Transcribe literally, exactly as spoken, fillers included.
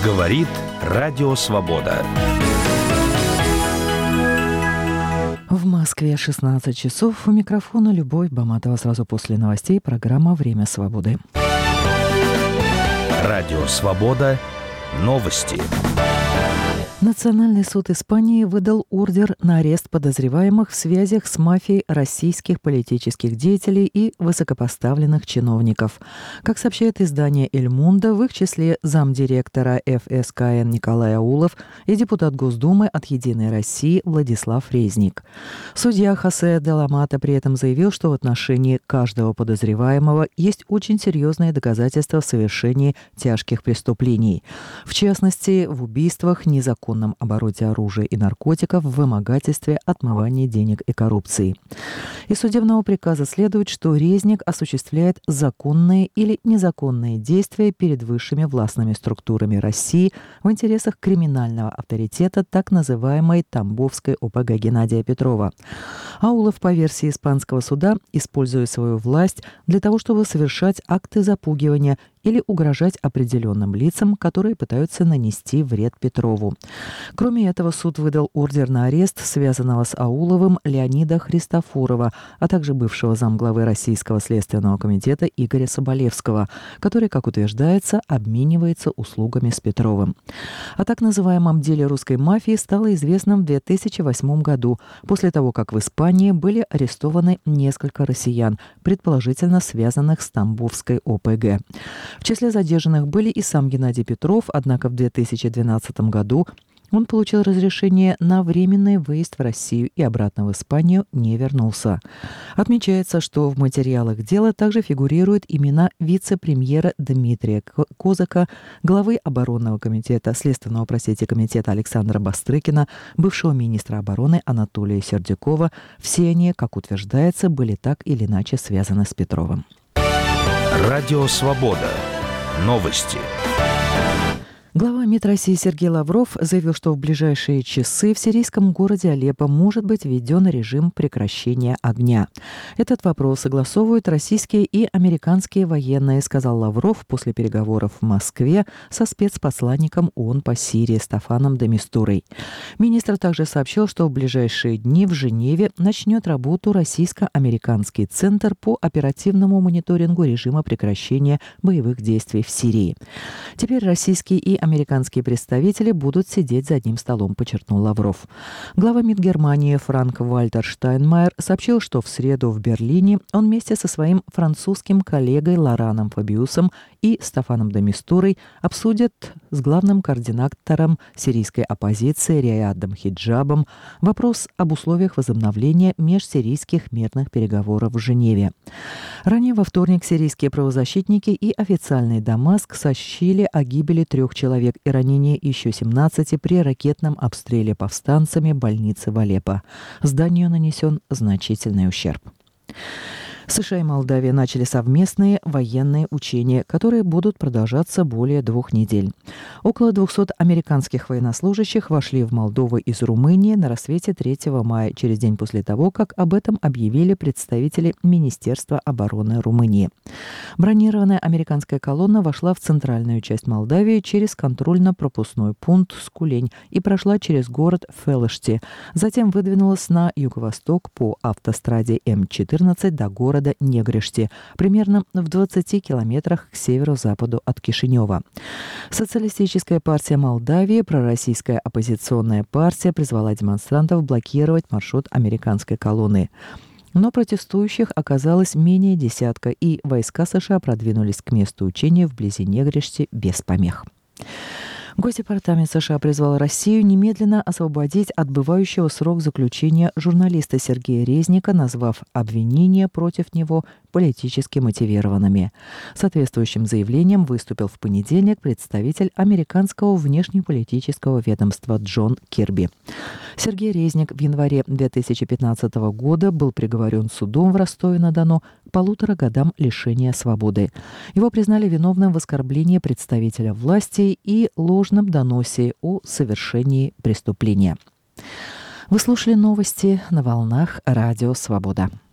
Говорит Радио Свобода. В Москве шестнадцать часов. У микрофона Любовь Баматова. Сразу после новостей программа «Время свободы». Радио Свобода. Новости. Национальный суд Испании выдал ордер на арест подозреваемых в связях с мафией российских политических деятелей и высокопоставленных чиновников. Как сообщает издание «Эль Мундо», в их числе замдиректора эф эс ка эн Николай Аулов и депутат Госдумы от «Единой России» Владислав Резник. Судья Хосе де ла Мата при этом заявил, что в отношении каждого подозреваемого есть очень серьезные доказательства в совершении тяжких преступлений. В частности, в убийствах, незаконных обороте оружия и наркотиков, в вымогательстве, отмывании денег и коррупции. Из судебного приказа следует, что Резник осуществляет законные или незаконные действия перед высшими властными структурами России в интересах криминального авторитета так называемой Тамбовской о пэ гэ Геннадия Петрова. Аулов, по версии испанского суда, использует свою власть для того, чтобы совершать акты запугивания или угрожать определенным лицам, которые пытаются нанести вред Петрову. Кроме этого, суд выдал ордер на арест связанного с Ауловым Леонида Христофорова, а также бывшего замглавы Российского следственного комитета Игоря Соболевского, который, как утверждается, обменивается услугами с Петровым. О так называемом деле русской мафии стало известно в две тысячи восьмом году, после того, как в Испании были арестованы несколько россиян, предположительно связанных с Тамбовской о пэ гэ. В числе задержанных были и сам Геннадий Петров, однако в две тысячи двенадцатом году он получил разрешение на временный выезд в Россию и обратно в Испанию не вернулся. Отмечается, что в материалах дела также фигурируют имена вице-премьера Дмитрия Козака, главы оборонного комитета, следственного, простите, комитета Александра Бастрыкина, бывшего министра обороны Анатолия Сердюкова. Все они, как утверждается, были так или иначе связаны с Петровым. Радио Свобода. Новости. Глава МИД России Сергей Лавров заявил, что в ближайшие часы в сирийском городе Алеппо может быть введен режим прекращения огня. Этот вопрос согласовывают российские и американские военные, сказал Лавров после переговоров в Москве со спецпосланником ООН по Сирии Стафаном де Мистурой. Министр также сообщил, что в ближайшие дни в Женеве начнет работу российско-американский центр по оперативному мониторингу режима прекращения боевых действий в Сирии. Теперь российские и американские представители будут сидеть за одним столом, подчеркнул Лавров. Глава МИД Германии Франк-Вальтер Штайнмайер сообщил, что в среду в Берлине он вместе со своим французским коллегой Лораном Фабиусом и Стафаном де Мистурой обсудят с главным координатором сирийской оппозиции Риадом Хиджабом вопрос об условиях возобновления межсирийских мирных переговоров в Женеве. Ранее во вторник сирийские правозащитники и официальный Дамаск сообщили о гибели трех человек и ранении еще семнадцати при ракетном обстреле повстанцами больницы в Алеппо. Зданию нанесен значительный ущерб. США и Молдавия начали совместные военные учения, которые будут продолжаться более двух недель. Около двухсот американских военнослужащих вошли в Молдову из Румынии на рассвете третьего мая, через день после того, как об этом объявили представители Министерства обороны Румынии. Бронированная американская колонна вошла в центральную часть Молдавии через контрольно-пропускной пункт Скулень и прошла через город Фелышти. Затем выдвинулась на юго-восток по автостраде эм четырнадцать до города Негрешти, примерно в двадцати километрах к северо-западу от Кишинева. Социалистическая партия Молдавии, пророссийская оппозиционная партия, призвала демонстрантов блокировать маршрут американской колонны. Но протестующих оказалось менее десятка, и войска США продвинулись к месту учения вблизи Негрешти без помех. Госдепартамент США призвал Россию немедленно освободить отбывающего срок заключения журналиста Сергея Резника, назвав обвинения против него политически мотивированными. Соответствующим заявлением выступил в понедельник представитель американского внешнеполитического ведомства Джон Кирби. Сергей Резник в январе две тысячи пятнадцатого года был приговорен судом в Ростове-на-Дону к полутора годам лишения свободы. Его признали виновным в оскорблении представителя власти и ложном доносе о совершении преступления. Вы слушали новости на волнах Радио Свобода.